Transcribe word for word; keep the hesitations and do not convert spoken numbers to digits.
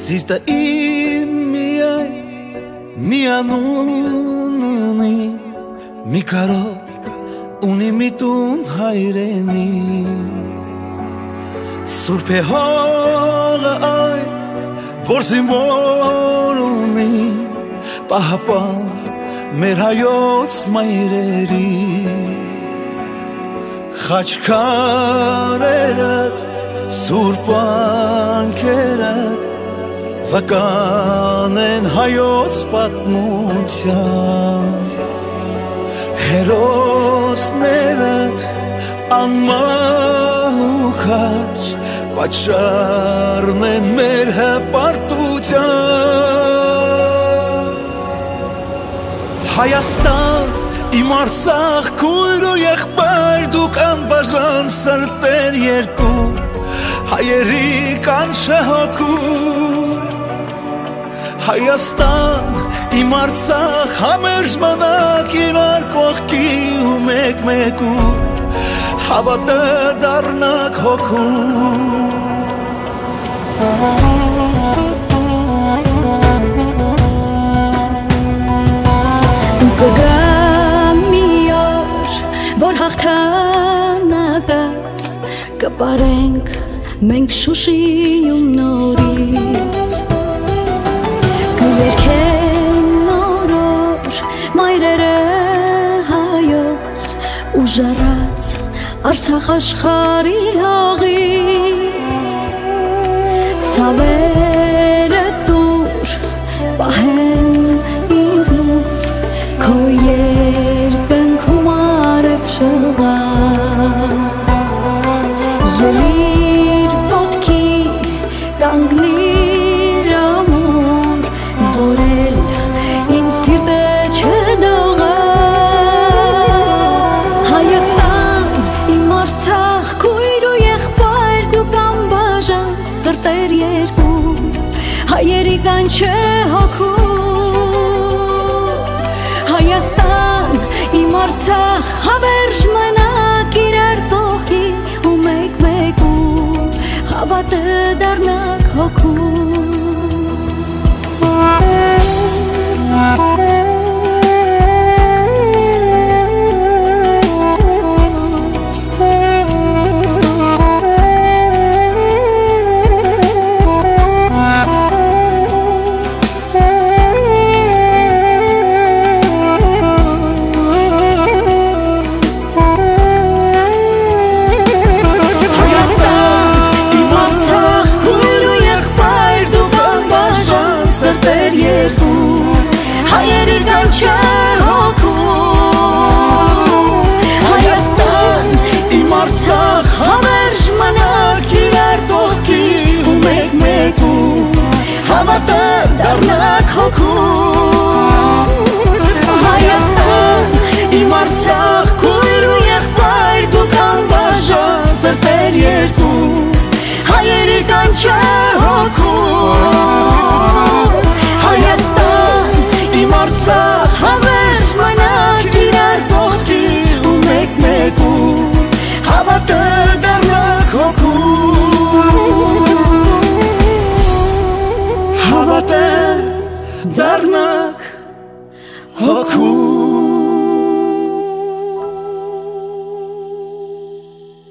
Սիրտը իմ միայն միանուն ունի, մի կարոտ ունի մի տուն հայրենի, Սուրբ է հողը այն, որ զինվոր ունի, պահապան մեր հայոց մայրերի, խաչքարերդ, սուրբ անքերդ, վկան են հայոց պատմության, հերոսներդ անմահ ու քաջ, պատշարն են մեր հպարտության, Հայաստան, իմ Արցախ, քույր ու եղբայր, դուք անբաժան սրտեր երկու, հայերի կանչը հոգու, Հայաստան, իմ Արցախ, համերժ մնաք իրար կողքի ու մեկ-մեկու, հավատը դառնաք հոգու, Կգա մի օր, որ հաղթանակած կպարենք մենք Շուշիում նորից, կերքեն նորոր մայրերը հայոց ու ժառած Արցախ աշխարհի հողից, ցավերը դուր պահեն ինձ նուր, քո երկնքում արև շղա, ելիր ոտքի կանգնիր ամուր, որ էլ իմ սիրտը չդողա, Հայաստան, իմ Արցախ, քույր ու եղբայր, դուք անբաժան սրտեր երկու, հայերի կանչը հոգու, Հայաստան, իմ Արցախ, հավերժ մնաք իրար կողքի ու մեկ-մեկու, հավատը դառնաք հոգու, հայերի կանչը հոգու, Հայաստան, իմ Արցախ, հավերժ մնաք իրար կողքի ու մեկ-մեկու, հավատը դառնաք հոգու, Հայաստան, իմ Արցախ, քույր ու եղբայր, դուք անբաժան սրտեր երկու, հայերի կանչը հոգու, Հայաստան, իմ Արցախ, հավերժ մնաք իրար կողքի ու մեկ-մեկու, հավատը դառնաք հոգու, հավատը դառնաք հոգու